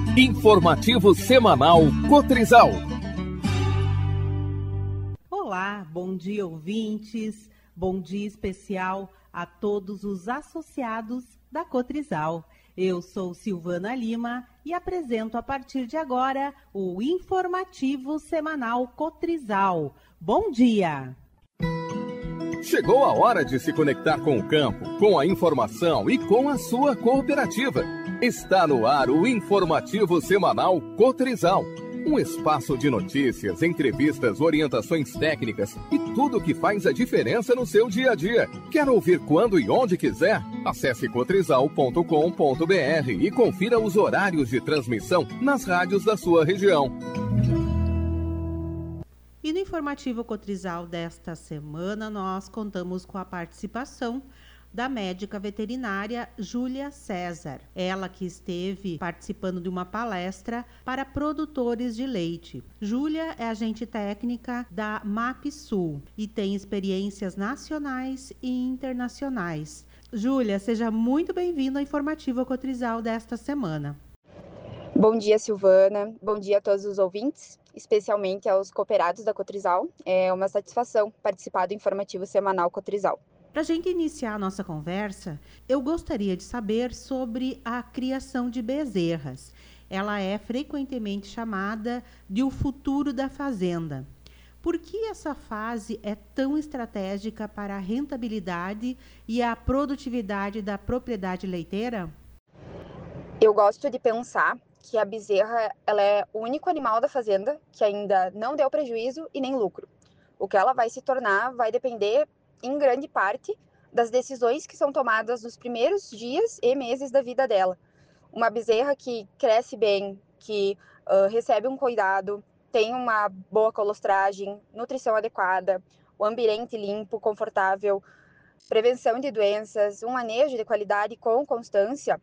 Informativo semanal Cotrizal. Olá, bom dia ouvintes, bom dia especial a todos os associados da Cotrizal. Eu sou Silvana Lima e apresento a partir de agora o Informativo semanal Cotrizal. Bom dia! Chegou a hora de se conectar com o campo, com a informação e com a sua cooperativa. Está no ar o Informativo semanal Cotrizal. Um espaço de notícias, entrevistas, orientações técnicas e tudo que faz a diferença no seu dia a dia. Quer ouvir quando e onde quiser? Acesse cotrizal.com.br e confira os horários de transmissão nas rádios da sua região. E no Informativo Cotrizal desta semana, nós contamos com a participação da médica veterinária Júlia César. Ela que esteve participando de uma palestra para produtores de leite. Júlia é agente técnica da MapSul e tem experiências nacionais e internacionais. Júlia, seja muito bem-vinda ao Informativo Cotrizal desta semana. Bom dia, Silvana. Bom dia a todos os ouvintes, especialmente aos cooperados da Cotrizal. É uma satisfação participar do Informativo Semanal Cotrizal. Para a gente iniciar a nossa conversa, eu gostaria de saber sobre a criação de bezerras. Ela é frequentemente chamada de o futuro da fazenda. Por que essa fase é tão estratégica para a rentabilidade e a produtividade da propriedade leiteira? Eu gosto de pensar que a bezerra ela é o único animal da fazenda que ainda não deu prejuízo e nem lucro. O que ela vai se tornar vai depender, em grande parte, das decisões que são tomadas nos primeiros dias e meses da vida dela. Uma bezerra que cresce bem, que recebe um cuidado, tem uma boa colostragem, nutrição adequada, o ambiente limpo, confortável, prevenção de doenças, um manejo de qualidade com constância,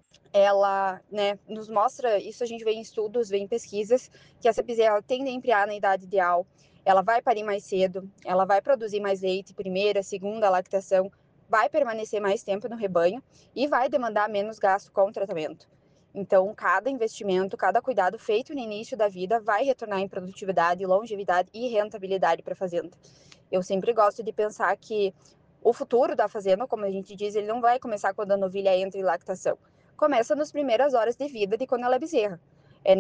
ela, nos mostra, isso a gente vê em estudos, vê em pesquisas, que essa bezerra tende a emprear na idade ideal, ela vai parir mais cedo, ela vai produzir mais leite, primeira, segunda lactação, vai permanecer mais tempo no rebanho e vai demandar menos gasto com o tratamento. Então, cada investimento, cada cuidado feito no início da vida vai retornar em produtividade, longevidade e rentabilidade para a fazenda. Eu sempre gosto de pensar que o futuro da fazenda, como a gente diz, ele não vai começar quando a novilha entra em lactação. Começa nas primeiras horas de vida de quando ela é bezerra. É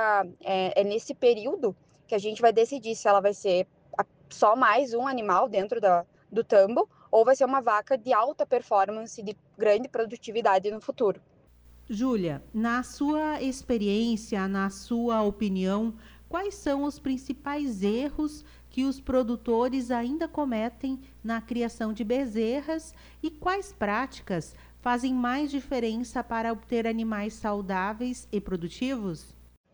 nesse período que a gente vai decidir se ela vai ser só mais um animal dentro do tambo ou vai ser uma vaca de alta performance, de grande produtividade no futuro. Júlia, na sua experiência, na sua opinião, quais são os principais erros que os produtores ainda cometem na criação de bezerras e quais práticas fazem mais diferença para obter animais saudáveis e produtivos?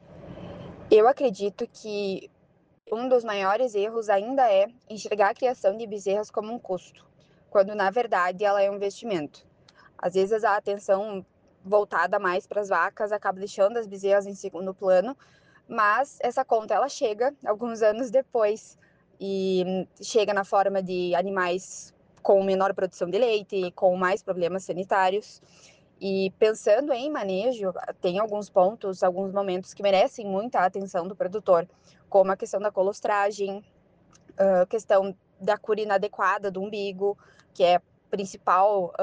Eu acredito que um dos maiores erros ainda é enxergar a criação de bezerras como um custo, quando na verdade ela é um investimento. Às vezes a atenção voltada mais para as vacas acaba deixando as bezerras em segundo plano, mas essa conta ela chega alguns anos depois e chega na forma de animais com menor produção de leite, com mais problemas sanitários. E pensando em manejo, tem alguns pontos, alguns momentos que merecem muita atenção do produtor, como a questão da colostragem, a questão da cura inadequada do umbigo, que é a principal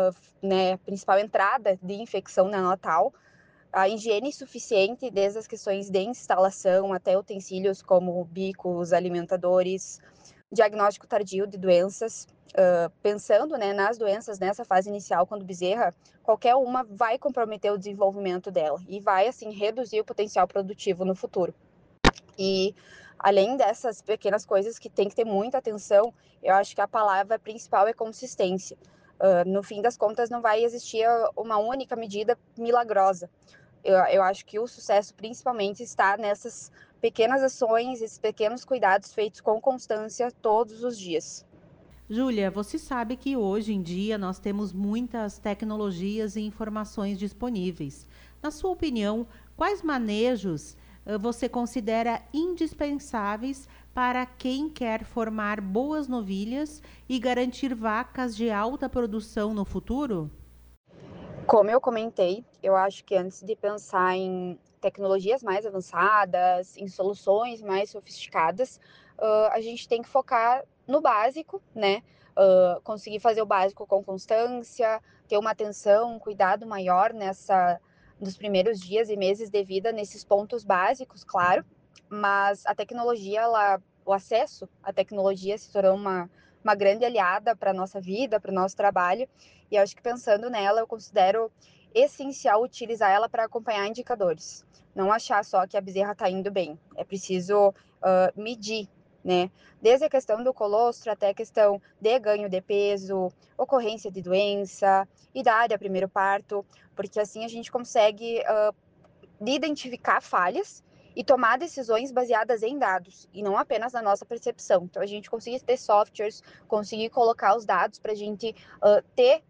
entrada de infecção neonatal, a higiene insuficiente, desde as questões de instalação até utensílios como bicos, alimentadores, diagnóstico tardio de doenças. Pensando nas doenças nessa fase inicial, quando bezerra, qualquer uma vai comprometer o desenvolvimento dela e vai, assim, reduzir o potencial produtivo no futuro. E, além dessas pequenas coisas que tem que ter muita atenção, eu acho que a palavra principal é consistência. No fim das contas, não vai existir uma única medida milagrosa. Eu acho que o sucesso principalmente está nessas pequenas ações, esses pequenos cuidados feitos com constância todos os dias. Júlia, você sabe que hoje em dia nós temos muitas tecnologias e informações disponíveis. Na sua opinião, quais manejos você considera indispensáveis para quem quer formar boas novilhas e garantir vacas de alta produção no futuro? Como eu comentei, eu acho que antes de pensar em tecnologias mais avançadas, em soluções mais sofisticadas, a gente tem que focar no básico, né? Conseguir fazer o básico com constância, ter uma atenção, um cuidado maior nos primeiros dias e meses de vida, nesses pontos básicos, claro, mas a tecnologia, o acesso à tecnologia se tornou uma grande aliada para a nossa vida, para o nosso trabalho, e eu acho que pensando nela, eu considero essencial utilizar ela para acompanhar indicadores. Não achar só que a bezerra está indo bem. É preciso medir, né? Desde a questão do colostro até a questão de ganho de peso, ocorrência de doença, idade a primeiro parto, porque assim a gente consegue identificar falhas e tomar decisões baseadas em dados, e não apenas na nossa percepção. Então, a gente conseguir ter softwares, conseguir colocar os dados para a gente ter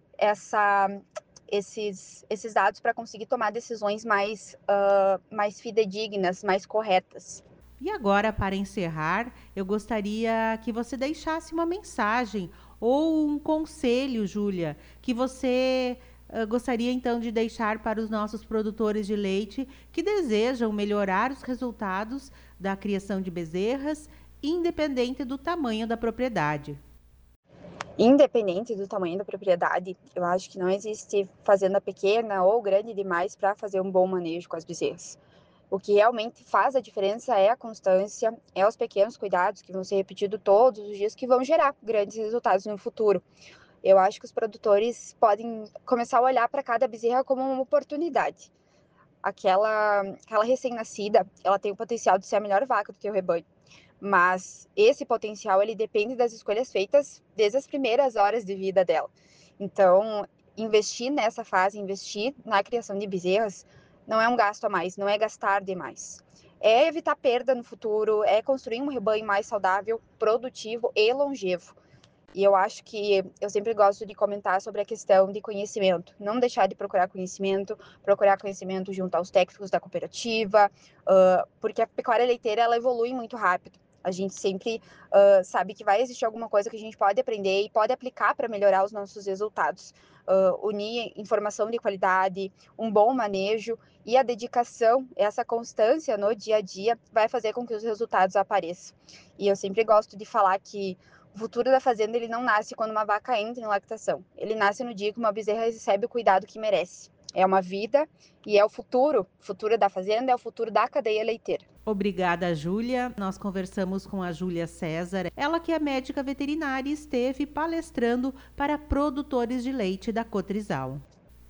esses dados para conseguir tomar decisões mais fidedignas, mais corretas. E agora, para encerrar, eu gostaria que você deixasse uma mensagem ou um conselho, Júlia, que você gostaria então de deixar para os nossos produtores de leite que desejam melhorar os resultados da criação de bezerras, independente do tamanho da propriedade. Independente do tamanho da propriedade, eu acho que não existe fazenda pequena ou grande demais para fazer um bom manejo com as bezerras. O que realmente faz a diferença é a constância, é os pequenos cuidados que vão ser repetidos todos os dias, que vão gerar grandes resultados no futuro. Eu acho que os produtores podem começar a olhar para cada bezerra como uma oportunidade. Aquela recém-nascida, ela tem o potencial de ser a melhor vaca do teu rebanho. Mas esse potencial, ele depende das escolhas feitas desde as primeiras horas de vida dela. Então, investir nessa fase, investir na criação de bezerras, não é um gasto a mais, não é gastar demais. É evitar perda no futuro, é construir um rebanho mais saudável, produtivo e longevo. E eu acho que eu sempre gosto de comentar sobre a questão de conhecimento. Não deixar de procurar conhecimento junto aos técnicos da cooperativa, porque a pecuária leiteira, ela evolui muito rápido. A gente sempre sabe que vai existir alguma coisa que a gente pode aprender e pode aplicar para melhorar os nossos resultados. Unir informação de qualidade, um bom manejo e a dedicação, essa constância no dia a dia vai fazer com que os resultados apareçam. E eu sempre gosto de falar que o futuro da fazenda, ele não nasce quando uma vaca entra em lactação. Ele nasce no dia que uma bezerra recebe o cuidado que merece. É uma vida e é o futuro da fazenda, é o futuro da cadeia leiteira. Obrigada, Júlia. Nós conversamos com a Júlia César, ela que é médica veterinária e esteve palestrando para produtores de leite da Cotrizal.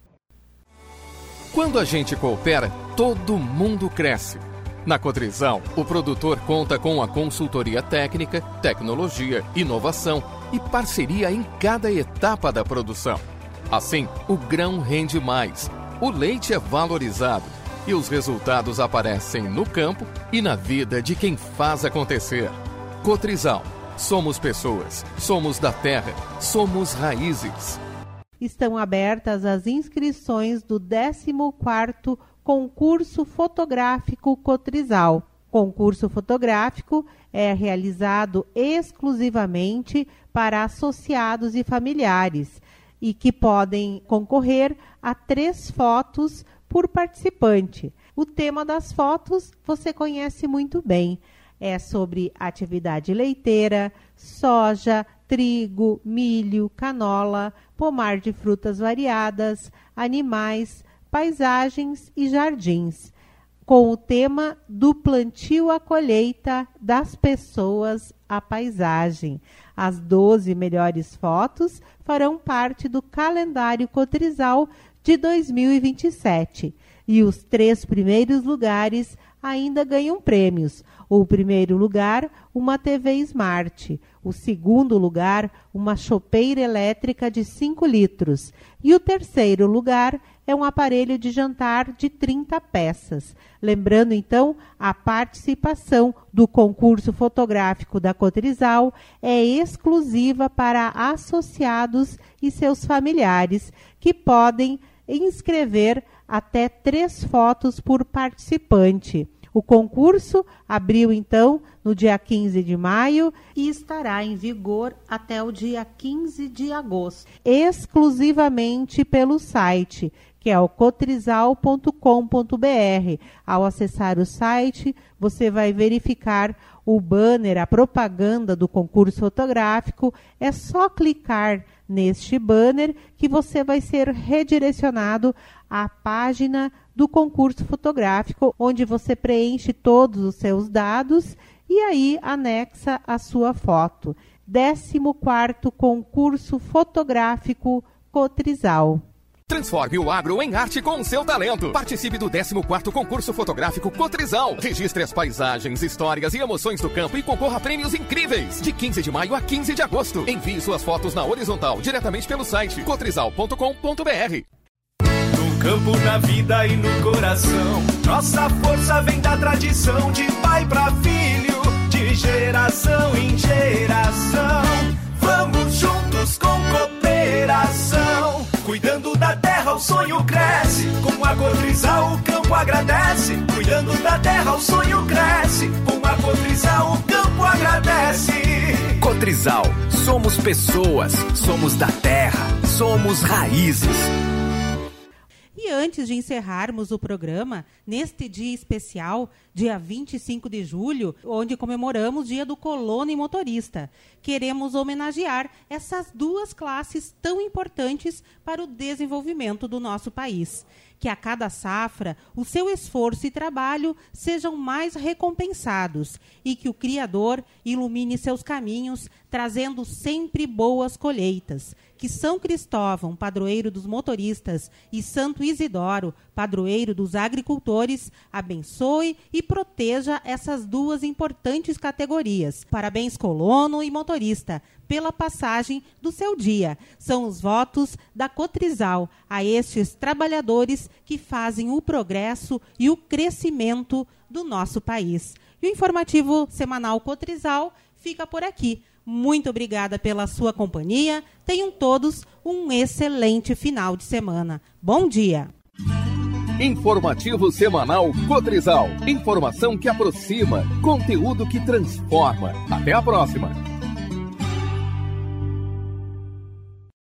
Quando a gente coopera, todo mundo cresce. Na Cotrizal, o produtor conta com a consultoria técnica, tecnologia, inovação e parceria em cada etapa da produção. Assim, o grão rende mais, o leite é valorizado e os resultados aparecem no campo e na vida de quem faz acontecer. Cotrizal, somos pessoas, somos da terra, somos raízes. Estão abertas as inscrições do 14º Concurso Fotográfico Cotrizal. Concurso fotográfico é realizado exclusivamente para associados e familiares e que podem concorrer a 3 fotos por participante. O tema das fotos você conhece muito bem. É sobre atividade leiteira, soja, trigo, milho, canola, pomar de frutas variadas, animais, paisagens e jardins, com o tema do plantio à colheita, das pessoas à paisagem. As 12 melhores fotos farão parte do calendário Cotrizal de 2027 e os 3 primeiros lugares ainda ganham prêmios. O primeiro lugar, uma TV Smart. O segundo lugar, uma chopeira elétrica de 5 litros. E o terceiro lugar é um aparelho de jantar de 30 peças. Lembrando, então, a participação do concurso fotográfico da Cotrizal é exclusiva para associados e seus familiares, que podem inscrever até 3 fotos por participante. O concurso abriu, então, no dia 15 de maio e estará em vigor até o dia 15 de agosto, exclusivamente pelo site, que é o cotrizal.com.br. Ao acessar o site, você vai verificar o banner, a propaganda do concurso fotográfico. É só clicar neste banner que você vai ser redirecionado à página do concurso fotográfico, onde você preenche todos os seus dados e aí anexa a sua foto. 14º Concurso Fotográfico Cotrizal. Transforme o agro em arte com o seu talento. Participe do 14º Concurso Fotográfico Cotrizal. Registre as paisagens, histórias e emoções do campo e concorra a prêmios incríveis. De 15 de maio a 15 de agosto. Envie suas fotos na horizontal diretamente pelo site cotrizal.com.br. No campo, na vida e no coração, nossa força vem da tradição, de pai pra filho, de geração em geração. Vamos juntos com cooperação, cuidando da terra o sonho cresce, com a Cotrizal o campo agradece. Cuidando da terra o sonho cresce, com a Cotrizal o campo agradece. Cotrizal, somos pessoas, somos da terra, somos raízes. E antes de encerrarmos o programa, neste dia especial, dia 25 de julho, onde comemoramos o Dia do Colono e Motorista, queremos homenagear essas duas classes tão importantes para o desenvolvimento do nosso país. Que a cada safra, o seu esforço e trabalho sejam mais recompensados e que o Criador ilumine seus caminhos, trazendo sempre boas colheitas. Que São Cristóvão, padroeiro dos motoristas, e Santo Isidoro, padroeiro dos agricultores, abençoe e proteja essas duas importantes categorias. Parabéns, colono e motorista, pela passagem do seu dia. São os votos da Cotrizal a estes trabalhadores que fazem o progresso e o crescimento do nosso país. E o informativo semanal Cotrizal fica por aqui. Muito obrigada pela sua companhia. Tenham todos um excelente final de semana. Bom dia! Informativo semanal Cotrizal. Informação que aproxima, conteúdo que transforma. Até a próxima!